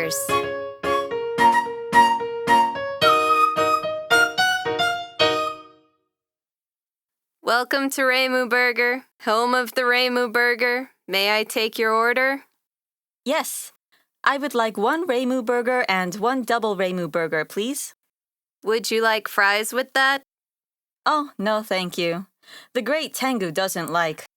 orders. Welcome to Reimu Burger, home of the Reimu Burger. May I take your order? Yes. I would like one Reimu burger and one double Reimu burger, please. Would you like fries with that? Oh, no, thank you. The great Tengu doesn't like